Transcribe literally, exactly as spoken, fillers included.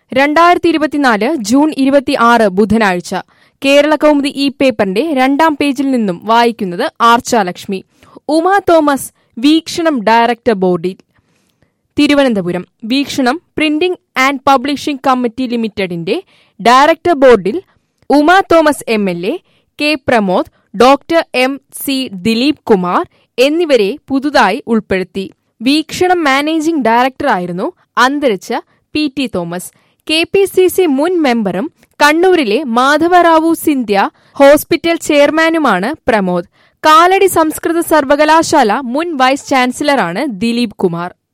രണ്ടായിരത്തി ഇരുപത്തിനാല് ജൂൺ ഇരുപത്തി ആറ് ബുധനാഴ്ച കേരള കൗമുദി ഈ പേപ്പറിന്റെ രണ്ടാം പേജിൽ നിന്നും വായിക്കുന്നത് ആർച്ചാലക്ഷ്മി. ഉമാ തോമസ് വീക്ഷണം ഡയറക്ടർ ബോർഡിൽ. Thiruvananthapuram. Veekshanam printing and publishing committee ലിമിറ്റഡിന്റെ ഡയറക്ടർ ബോർഡിൽ Uma Thomas M L A, K Pramod, doctor M C Dileep Kumar എന്നിവരെ പുതുതായി ഉൾപ്പെടുത്തി. വീക്ഷണം മാനേജിംഗ് ഡയറക്ടറായിരുന്നു അന്തരിച്ച P T Thomas. K P C C മുൻ മെമ്പറും കണ്ണൂരിലെ മാധവറാവു സിന്ധ്യ ഹോസ്പിറ്റൽ ചെയർമാനുമാണ് പ്രമോദ്. കാലടി സംസ്കൃത സർവകലാശാല മുൻ വൈസ് ചാൻസലറാണ് ദിലീപ് കുമാർ.